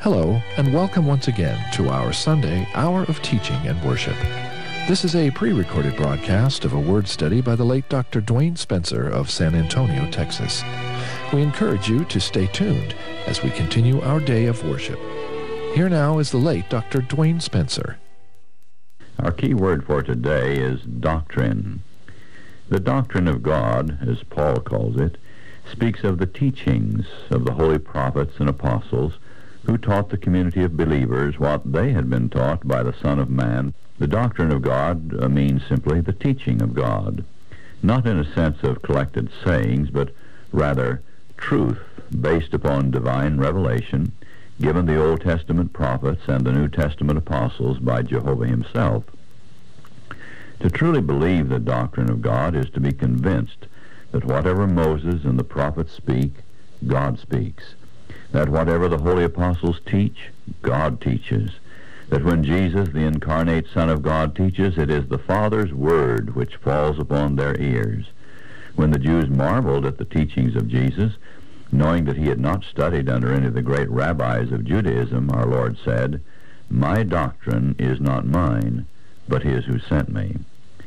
Hello, and welcome once again to our Sunday Hour of Teaching and Worship. This is a pre-recorded broadcast of a word study by the late Dr. Dwayne Spencer of San Antonio, Texas. We encourage you to stay tuned as we continue our day of worship. Here now is the late Dr. Dwayne Spencer. Our key word for today is doctrine. The doctrine of God, as Paul calls it, speaks of the teachings of the holy prophets and apostles who taught the community of believers what they had been taught by the Son of Man. The doctrine of God means simply the teaching of God, not in a sense of collected sayings, but rather truth based upon divine revelation given the Old Testament prophets and the New Testament apostles by Jehovah himself. To truly believe the doctrine of God is to be convinced that whatever Moses and the prophets speak, God speaks. That whatever the holy apostles teach, God teaches. That when Jesus, the incarnate Son of God, teaches, it is the Father's word which falls upon their ears. When the Jews marveled at the teachings of Jesus, knowing that he had not studied under any of the great rabbis of Judaism, our Lord said, "My doctrine is not mine, but his who sent me."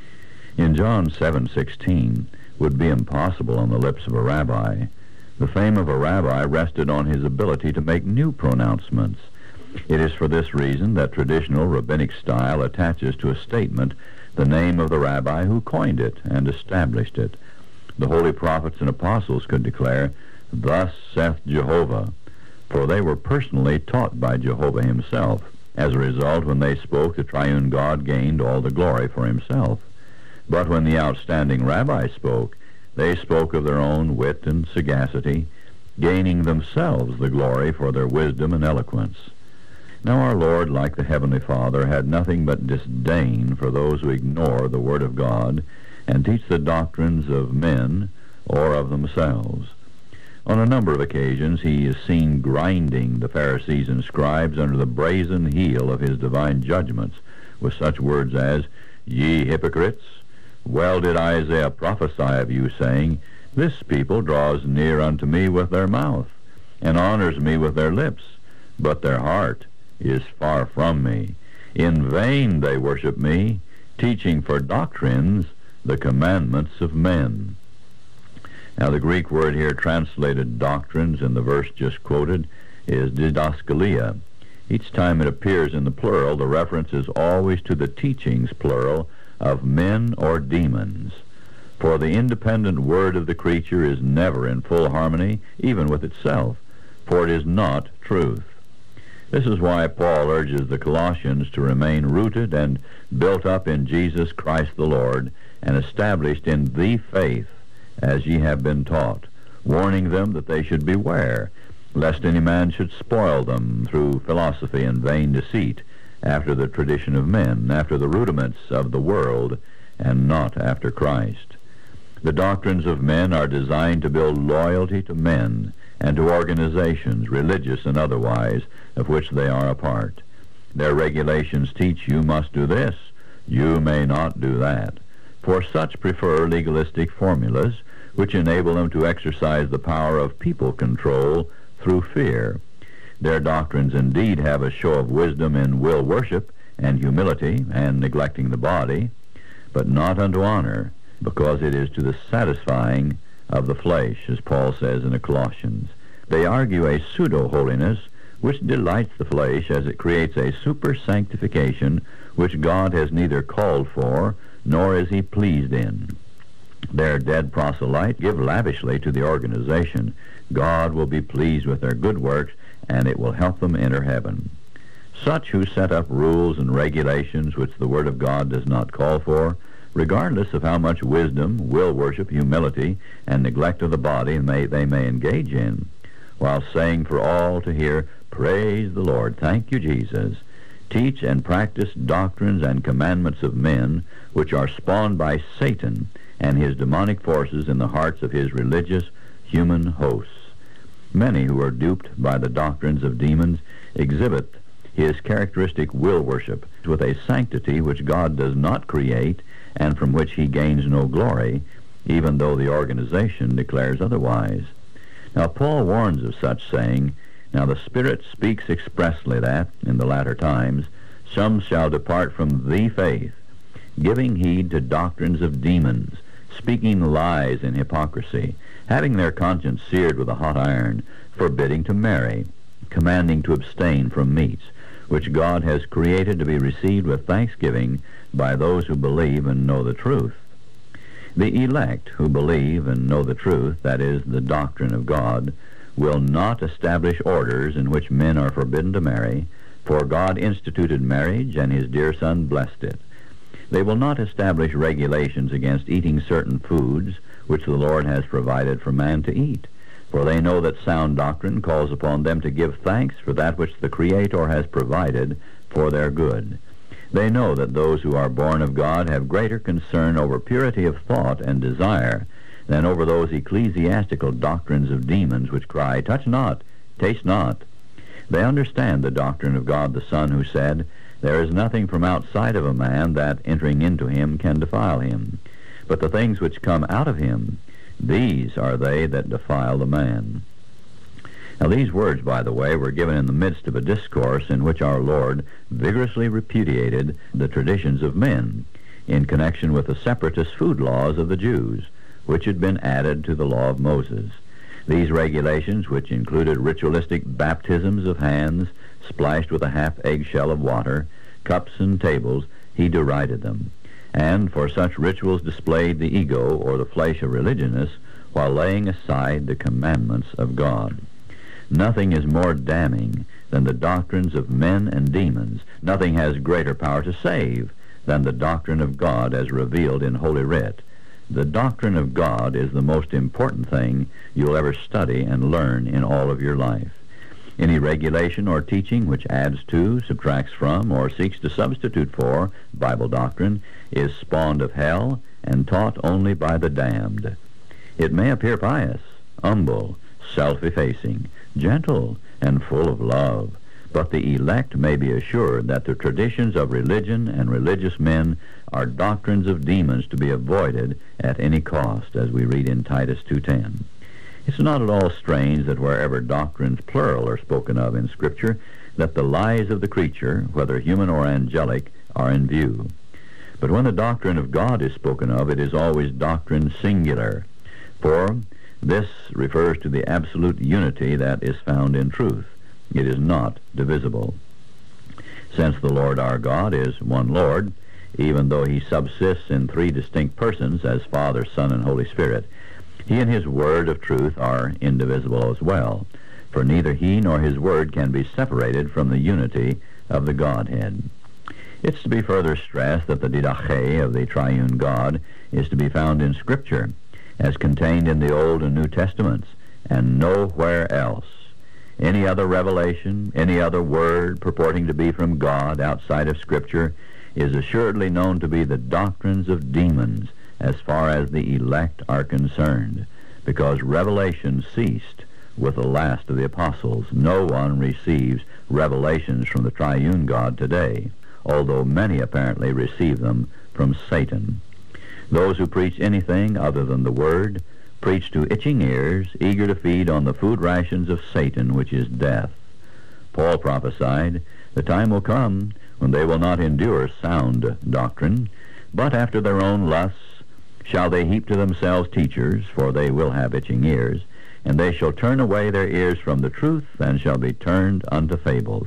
In John 7:16 would be impossible on the lips of a rabbi. The fame of a rabbi rested on his ability to make new pronouncements. It is for this reason that traditional rabbinic style attaches to a statement the name of the rabbi who coined it and established it. The holy prophets and apostles could declare, "Thus saith Jehovah," for they were personally taught by Jehovah himself. As a result, when they spoke, the triune God gained all the glory for himself. But when the outstanding rabbis spoke, they spoke of their own wit and sagacity, gaining themselves the glory for their wisdom and eloquence. Now our Lord, like the Heavenly Father, had nothing but disdain for those who ignore the Word of God and teach the doctrines of men or of themselves. On a number of occasions he is seen grinding the Pharisees and scribes under the brazen heel of his divine judgments with such words as, "Ye hypocrites, well did Isaiah prophesy of you, saying, This people draws near unto me with their mouth, and honors me with their lips, but their heart is far from me. In vain they worship me, teaching for doctrines the commandments of men." Now the Greek word here translated doctrines in the verse just quoted is didaskalia. Each time it appears in the plural, the reference is always to the teachings, plural, of men or demons. For the independent word of the creature is never in full harmony, even with itself, for it is not truth. This is why Paul urges the Colossians to remain rooted and built up in Jesus Christ the Lord, and established in the faith, as ye have been taught, warning them that they should beware, lest any man should spoil them through philosophy and vain deceit, after the tradition of men, after the rudiments of the world, and not after Christ. The doctrines of men are designed to build loyalty to men and to organizations, religious and otherwise, of which they are a part. Their regulations teach you must do this, you may not do that. For such prefer legalistic formulas, which enable them to exercise the power of people control through fear. Their doctrines indeed have a show of wisdom in will worship and humility and neglecting the body, but not unto honor, because it is to the satisfying of the flesh, as Paul says in the Colossians. They argue a pseudo-holiness which delights the flesh, as it creates a super-sanctification which God has neither called for nor is he pleased in. Their dead proselytes give lavishly to the organization. God will be pleased with their good works, and it will help them enter heaven. Such who set up rules and regulations which the Word of God does not call for, regardless of how much wisdom, will worship, humility, and neglect of the body they may engage in, while saying for all to hear, "Praise the Lord, thank you, Jesus," teach and practice doctrines and commandments of men which are spawned by Satan and his demonic forces in the hearts of his religious human hosts. Many who are duped by the doctrines of demons exhibit his characteristic will worship with a sanctity which God does not create and from which he gains no glory, even though the organization declares otherwise. Now Paul warns of such, saying, Now the Spirit speaks expressly that, in the latter times, some shall depart from the faith, giving heed to doctrines of demons, speaking lies in hypocrisy, having their conscience seared with a hot iron, forbidding to marry, commanding to abstain from meats, which God has created to be received with thanksgiving by those who believe and know the truth. The elect who believe and know the truth, that is, the doctrine of God, will not establish orders in which men are forbidden to marry, for God instituted marriage, and his dear Son blessed it. They will not establish regulations against eating certain foods which the Lord has provided for man to eat, for they know that sound doctrine calls upon them to give thanks for that which the Creator has provided for their good. They know that those who are born of God have greater concern over purity of thought and desire than over those ecclesiastical doctrines of demons which cry, "Touch not, taste not." They understand the doctrine of God the Son, who said, "There is nothing from outside of a man that, entering into him, can defile him. But the things which come out of him, these are they that defile the man." Now these words, by the way, were given in the midst of a discourse in which our Lord vigorously repudiated the traditions of men in connection with the separatist food laws of the Jews, which had been added to the law of Moses. These regulations, which included ritualistic baptisms of hands splashed with a half eggshell of water, cups and tables, he derided them, and for such rituals displayed the ego or the flesh of religionists while laying aside the commandments of God. Nothing is more damning than the doctrines of men and demons. Nothing has greater power to save than the doctrine of God as revealed in Holy Writ. The doctrine of God is the most important thing you'll ever study and learn in all of your life. Any regulation or teaching which adds to, subtracts from, or seeks to substitute for Bible doctrine is spawned of hell and taught only by the damned. It may appear pious, humble, self-effacing, gentle, and full of love, but the elect may be assured that the traditions of religion and religious men are doctrines of demons to be avoided at any cost, as we read in Titus 2:10. It's not at all strange that wherever doctrines plural are spoken of in Scripture, that the lies of the creature, whether human or angelic, are in view. But when the doctrine of God is spoken of, it is always doctrine singular, for this refers to the absolute unity that is found in truth. It is not divisible. Since the Lord our God is one Lord, even though he subsists in three distinct persons as Father, Son, and Holy Spirit, he and his word of truth are indivisible as well, for neither he nor his word can be separated from the unity of the Godhead. It's to be further stressed that the didache of the triune God is to be found in Scripture, as contained in the Old and New Testaments, and nowhere else. Any other revelation, any other word purporting to be from God outside of Scripture is assuredly known to be the doctrines of demons as far as the elect are concerned, because revelation ceased with the last of the apostles. No one receives revelations from the triune God today, although many apparently receive them from Satan. Those who preach anything other than the Word preach to itching ears, eager to feed on the food rations of Satan, which is death. Paul prophesied, "The time will come when they will not endure sound doctrine, but after their own lusts shall they heap to themselves teachers, for they will have itching ears, and they shall turn away their ears from the truth, and shall be turned unto fables."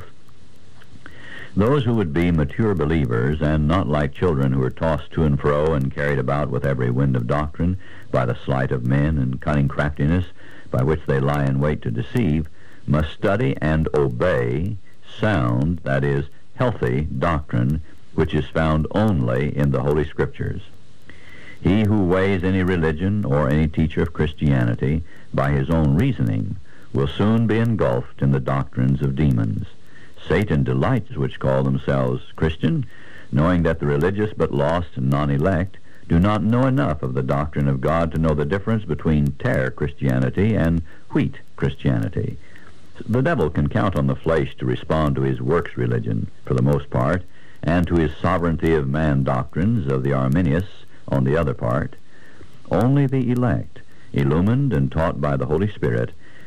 Those who would be mature believers, and not like children who are tossed to and fro and carried about with every wind of doctrine by the sleight of men and cunning craftiness by which they lie in wait to deceive, must study and obey sound, that is, healthy doctrine, which is found only in the Holy Scriptures. He who weighs any religion or any teacher of Christianity by his own reasoning will soon be engulfed in the doctrines of demons. Satan delights which call themselves Christian, knowing that the religious but lost and non-elect do not know enough of the doctrine of God to know the difference between tare Christianity and wheat Christianity. The devil can count on the flesh to respond to his works religion, for the most part, and to his sovereignty of man doctrines of the Arminius on the other part. Only the elect, illumined and taught by the Holy Spirit,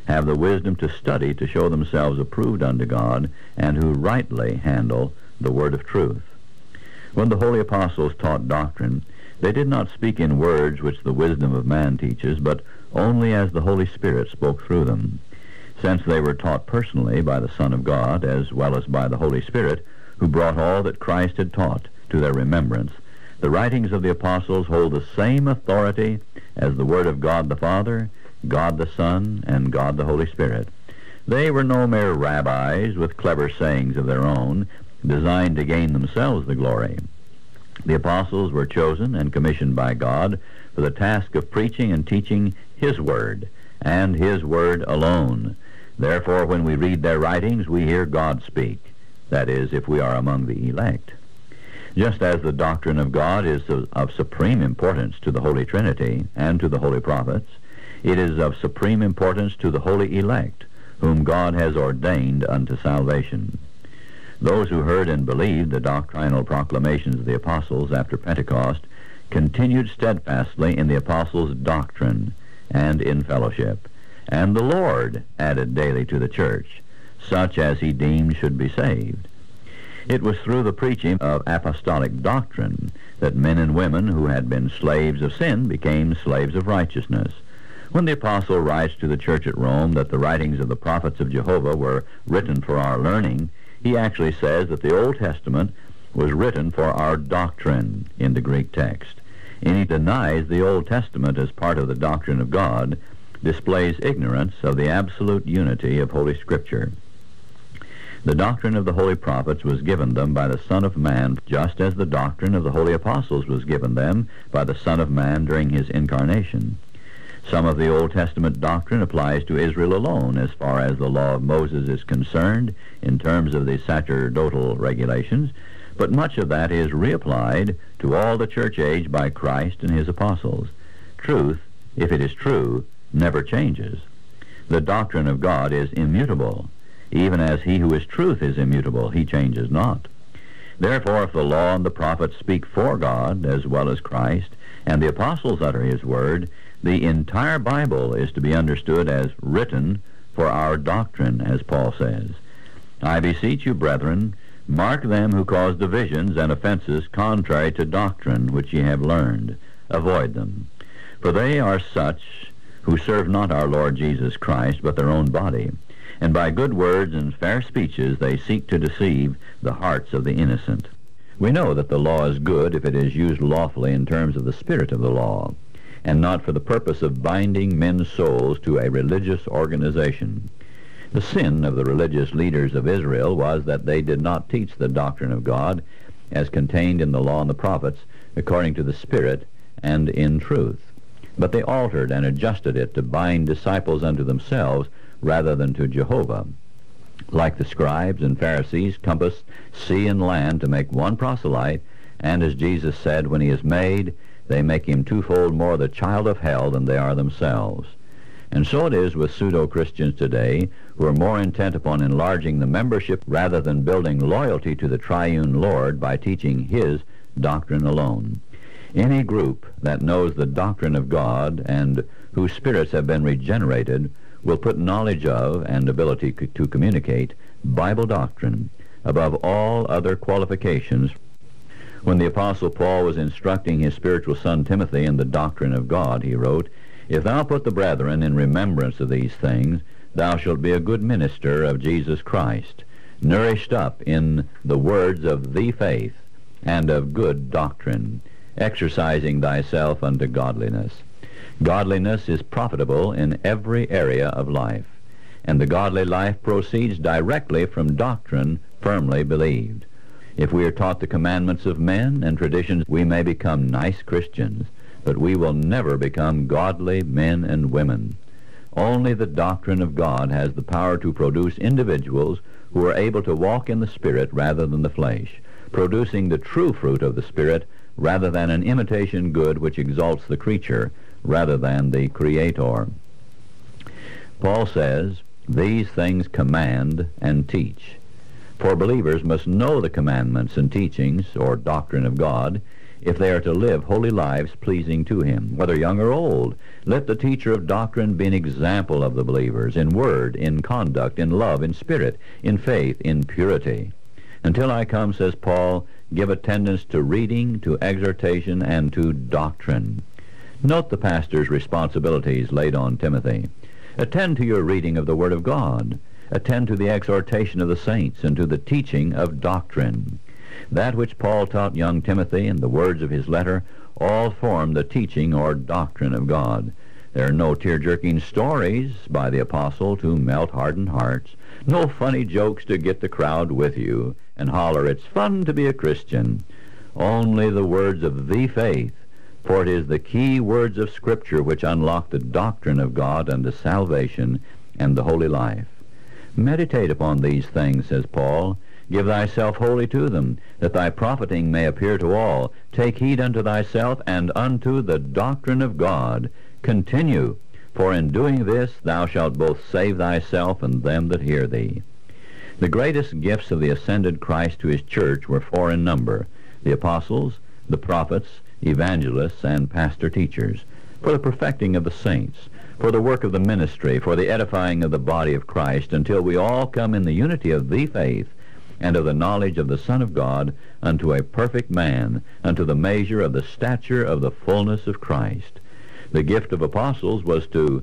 have the wisdom to study to show themselves approved unto God, and who rightly handle the word of truth. When the holy apostles taught doctrine, they did not speak in words which the wisdom of man teaches, but only as the Holy Spirit spoke through them. Since they were taught personally by the Son of God, as well as by the Holy Spirit, who brought all that Christ had taught to their remembrance, the writings of the apostles hold the same authority as the Word of God the Father, God the Son, and God the Holy Spirit. They were no mere rabbis with clever sayings of their own, designed to gain themselves the glory. The apostles were chosen and commissioned by God for the task of preaching and teaching His Word, and His Word alone. Therefore, when we read their writings, we hear God speak. That is, if we are among the elect. Just as the doctrine of God is of supreme importance to the Holy Trinity and to the holy prophets, it is of supreme importance to the holy elect, whom God has ordained unto salvation. Those who heard and believed the doctrinal proclamations of the apostles after Pentecost continued steadfastly in the apostles' doctrine and in fellowship, and the Lord added daily to the church such as He deemed should be saved. It was through the preaching of apostolic doctrine that men and women who had been slaves of sin became slaves of righteousness. When the apostle writes to the church at Rome that the writings of the prophets of Jehovah were written for our learning, he actually says that the Old Testament was written for our doctrine in the Greek text. And he denies the Old Testament as part of the doctrine of God, displays ignorance of the absolute unity of Holy Scripture. The doctrine of the holy prophets was given them by the Son of Man, just as the doctrine of the holy apostles was given them by the Son of Man during His incarnation. Some of the Old Testament doctrine applies to Israel alone as far as the law of Moses is concerned in terms of the sacerdotal regulations, but much of that is reapplied to all the church age by Christ and His apostles. Truth, if it is true, never changes. The doctrine of God is immutable. Even as He who is truth is immutable, He changes not. Therefore, if the law and the prophets speak for God as well as Christ, and the apostles utter His word, the entire Bible is to be understood as written for our doctrine, as Paul says. I beseech you, brethren, mark them who cause divisions and offenses contrary to doctrine which ye have learned. Avoid them. For they are such who serve not our Lord Jesus Christ, but their own body. And by good words and fair speeches they seek to deceive the hearts of the innocent. We know that the law is good if it is used lawfully in terms of the spirit of the law, and not for the purpose of binding men's souls to a religious organization. The sin of the religious leaders of Israel was that they did not teach the doctrine of God as contained in the law and the prophets according to the Spirit and in truth. But they altered and adjusted it to bind disciples unto themselves rather than to Jehovah. Like the scribes and Pharisees compassed sea and land to make one proselyte, and as Jesus said, when he is made, they make him twofold more the child of hell than they are themselves. And so it is with pseudo-Christians today, who are more intent upon enlarging the membership rather than building loyalty to the triune Lord by teaching His doctrine alone. Any group that knows the doctrine of God and whose spirits have been regenerated will put knowledge of and ability to communicate Bible doctrine above all other qualifications. When the Apostle Paul was instructing his spiritual son Timothy in the doctrine of God, he wrote, If thou put the brethren in remembrance of these things, thou shalt be a good minister of Jesus Christ, nourished up in the words of the faith and of good doctrine, exercising thyself unto godliness. Godliness is profitable in every area of life, and the godly life proceeds directly from doctrine firmly believed. If we are taught the commandments of men and traditions, we may become nice Christians, but we will never become godly men and women. Only the doctrine of God has the power to produce individuals who are able to walk in the Spirit rather than the flesh, producing the true fruit of the Spirit rather than an imitation good which exalts the creature rather than the Creator. Paul says, These things command and teach. For believers must know the commandments and teachings, or doctrine of God, if they are to live holy lives pleasing to him. Whether young or old, let the teacher of doctrine be an example of the believers in word, in conduct, in love, in spirit, in faith, in purity. Until I come, says Paul, give attendance to reading, to exhortation, and to doctrine. Note the pastor's responsibilities laid on Timothy. Attend to your reading of the Word of God. Attend to the exhortation of the saints and to the teaching of doctrine. That which Paul taught young Timothy in the words of his letter all form the teaching or doctrine of God. There are no tear-jerking stories by the apostle to melt hardened hearts, no funny jokes to get the crowd with you and holler, "It's fun to be a Christian." Only the words of the faith, for it is the key words of Scripture which unlock the doctrine of God unto salvation and the holy life. Meditate upon these things, says Paul. Give thyself wholly to them, that thy profiting may appear to all. Take heed unto thyself and unto the doctrine of God. Continue, for in doing this thou shalt both save thyself and them that hear thee. The greatest gifts of the ascended Christ to his church were four in number: the apostles, the prophets, evangelists, and pastor-teachers, for the perfecting of the saints, for the work of the ministry, for the edifying of the body of Christ, until we all come in the unity of the faith and of the knowledge of the Son of God, unto a perfect man, unto the measure of the stature of the fullness of Christ. The gift of apostles was to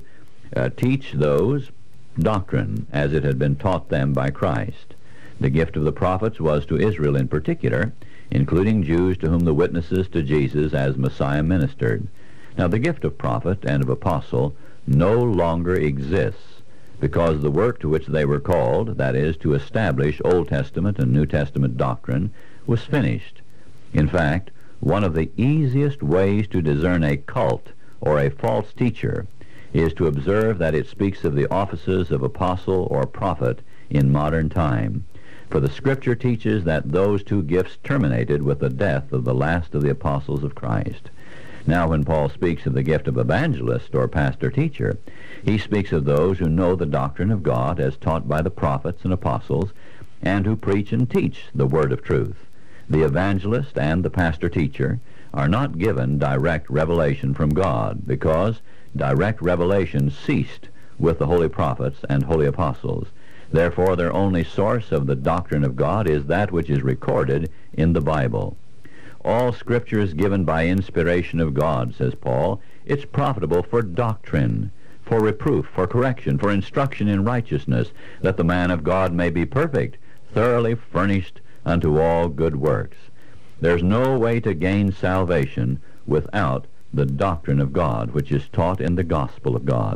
teach those doctrine as it had been taught them by Christ. The gift of the prophets was to Israel in particular, including Jews to whom the witnesses to Jesus as Messiah ministered. Now the gift of prophet and of apostle no longer exists, because the work to which they were called, that is, to establish Old Testament and New Testament doctrine, was finished. In fact, one of the easiest ways to discern a cult or a false teacher is to observe that it speaks of the offices of apostle or prophet in modern time. For the Scripture teaches that those two gifts terminated with the death of the last of the apostles of Christ. Now, when Paul speaks of the gift of evangelist or pastor-teacher, he speaks of those who know the doctrine of God as taught by the prophets and apostles, and who preach and teach the word of truth. The evangelist and the pastor-teacher are not given direct revelation from God, because direct revelation ceased with the holy prophets and holy apostles. Therefore, their only source of the doctrine of God is that which is recorded in the Bible. All Scripture is given by inspiration of God, says Paul. It's profitable for doctrine, for reproof, for correction, for instruction in righteousness, that the man of God may be perfect, thoroughly furnished unto all good works. There's no way to gain salvation without the doctrine of God, which is taught in the gospel of God.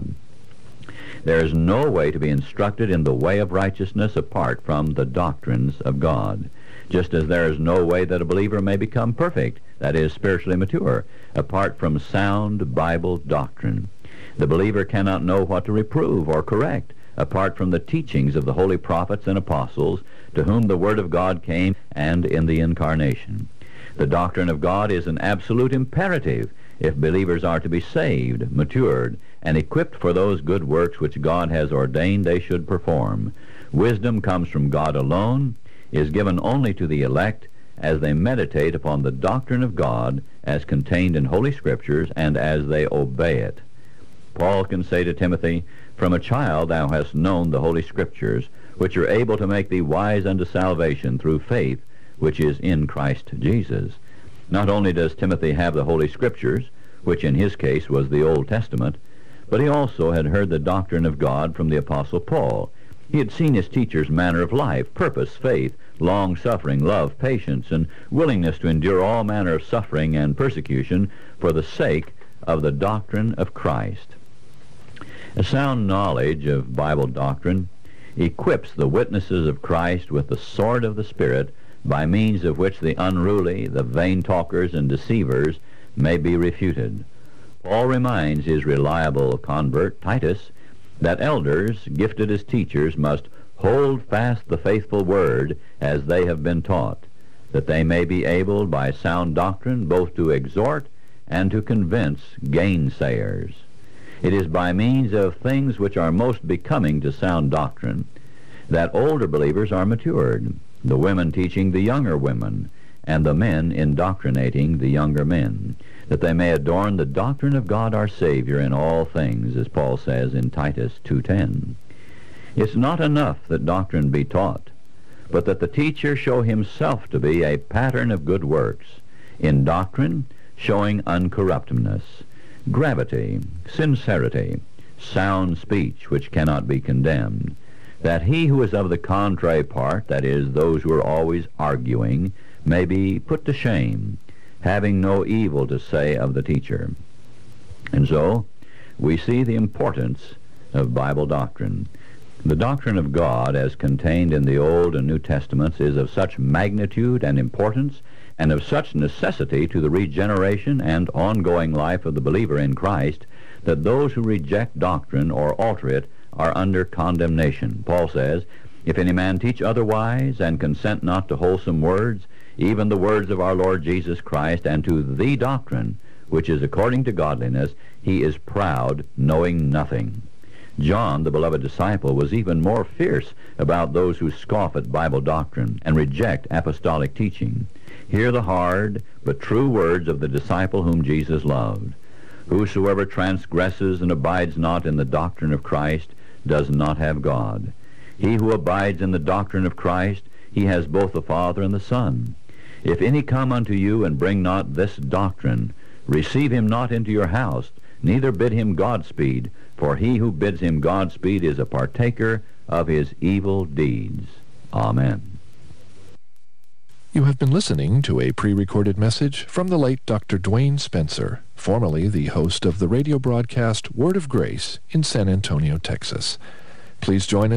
There is no way to be instructed in the way of righteousness apart from the doctrines of God, just as there is no way that a believer may become perfect, that is, spiritually mature, apart from sound Bible doctrine. The believer cannot know what to reprove or correct apart from the teachings of the holy prophets and apostles, to whom the Word of God came and in the incarnation. The doctrine of God is an absolute imperative if believers are to be saved, matured, and equipped for those good works which God has ordained they should perform. Wisdom comes from God alone, is given only to the elect as they meditate upon the doctrine of God as contained in Holy Scriptures and as they obey it. Paul can say to Timothy, "From a child thou hast known the Holy Scriptures, which are able to make thee wise unto salvation through faith which is in Christ Jesus." Not only does Timothy have the Holy Scriptures, which in his case was the Old Testament, but he also had heard the doctrine of God from the Apostle Paul. He had seen his teacher's manner of life, purpose, faith, long-suffering, love, patience, and willingness to endure all manner of suffering and persecution for the sake of the doctrine of Christ. A sound knowledge of Bible doctrine equips the witnesses of Christ with the sword of the Spirit, by means of which the unruly, the vain talkers and deceivers may be refuted. Paul reminds his reliable convert, Titus, that elders, gifted as teachers, must hold fast the faithful word as they have been taught, that they may be able by sound doctrine both to exhort and to convince gainsayers. It is by means of things which are most becoming to sound doctrine that older believers are matured, the women teaching the younger women, and the men indoctrinating the younger men, that they may adorn the doctrine of God our Savior in all things, as Paul says in Titus 2:10. It's not enough that doctrine be taught, but that the teacher show himself to be a pattern of good works, in doctrine showing uncorruptness, gravity, sincerity, sound speech which cannot be condemned, that he who is of the contrary part, that is, those who are always arguing, may be put to shame, having no evil to say of the teacher. And so, we see the importance of Bible doctrine. The doctrine of God, as contained in the Old and New Testaments, is of such magnitude and importance, and of such necessity to the regeneration and ongoing life of the believer in Christ, that those who reject doctrine or alter it are under condemnation. Paul says, "If any man teach otherwise, and consent not to wholesome words, even the words of our Lord Jesus Christ, and to the doctrine, which is according to godliness, he is proud, knowing nothing." John, the beloved disciple, was even more fierce about those who scoff at Bible doctrine and reject apostolic teaching. Hear the hard but true words of the disciple whom Jesus loved. "Whosoever transgresses and abides not in the doctrine of Christ does not have God. He who abides in the doctrine of Christ, he has both the Father and the Son. If any come unto you and bring not this doctrine, receive him not into your house, neither bid him Godspeed, for he who bids him Godspeed is a partaker of his evil deeds." Amen. You have been listening to a pre-recorded message from the late Dr. Dwayne Spencer, formerly the host of the radio broadcast Word of Grace in San Antonio, Texas. Please join us